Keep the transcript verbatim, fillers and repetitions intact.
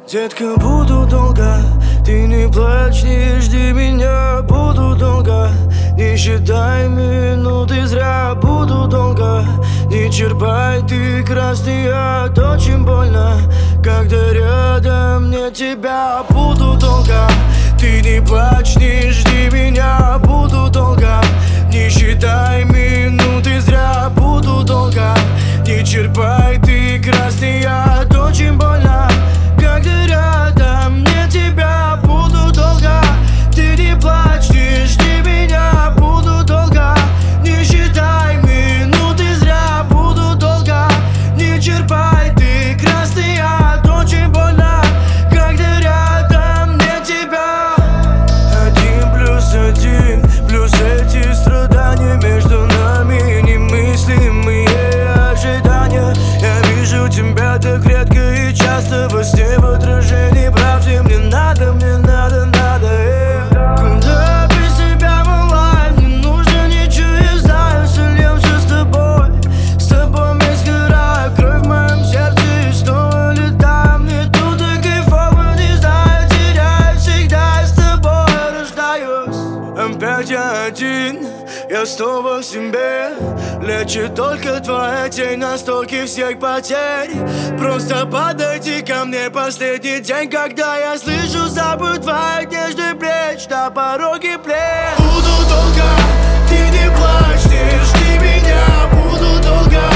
Детка, буду долго, ты не плачь, не жди меня. Буду долго, не считай минуты зря. Буду долго, не черпай ты красный яд. Очень больно, когда рядом нет тебя. Буду долго, ты не плачь, не жди меня. Буду долго, не считай минуты зря. Буду долго, не черпай ты красный яд. Очень больно, когда рядом нет тебя. Буду долго, ты не плачь, не жди меня. Буду долго, не считай минуты зря. Буду долго, не черпай ты красный яд. Очень больно, когда рядом нет тебя. Один плюс один, плюс эти страдания между нами немыслимые ожидания. Я вижу тебя так редко и часто во сне, в отражении правды. Мне надо, мне надо, надо, э. Куда без тебя онлайн, не нужно ничего, я знаю. Сольемся с тобой, с тобой мы сгораем. Кровь в моем сердце и снова летаем. Мне тут и кайфово, не знаю, теряюсь. Всегда я с тобой рождаюсь. Опять я один, я снова в себе. Лечит только твоя тень на столке всех потерь. Просто подойди ко мне, последний день, когда я слышу запах твоих нежных плеч на пороге плеч. Буду долго, ты не плачь, не жди меня. Буду долго,